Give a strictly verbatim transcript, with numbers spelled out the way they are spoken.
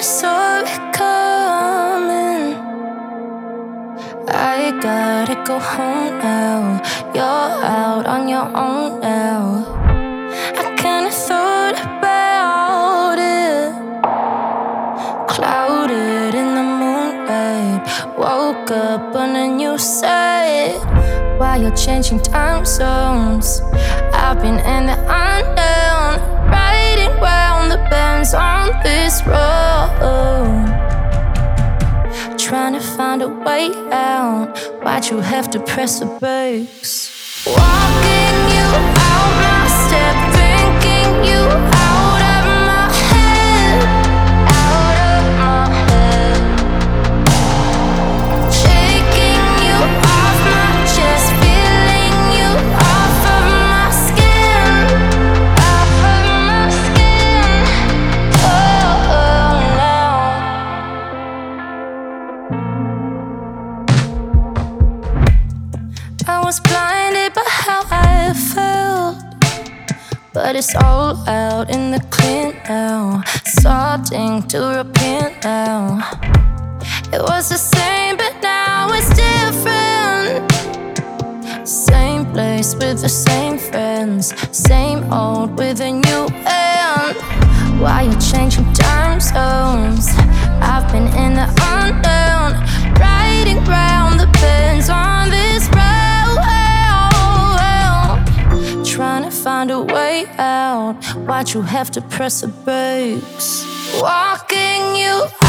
saw it coming. I gotta go home now. You're out on your own now. I kinda thought about it, clouded in the moonlight. Woke up on a new side. While you're changing time zones, I've been in the unknown, riding round the bends on this road, trying to find a way out. Why'd you have to press the brakes? Walking you out my step, thinking you out of my head, out of my head. Shaking you off my chest, feeling you off of my skin, off of my skin. Oh, now I was blinded by how I felt, but it's all out in the clear now. Starting to repent now. It was the same, but now it's different. Same place with the same friends, same old with a new end. Why you changing time zones? I've been in the unknown, riding round the bends on this road, trying to find a way out. Why'd you have to press the brakes? Walking you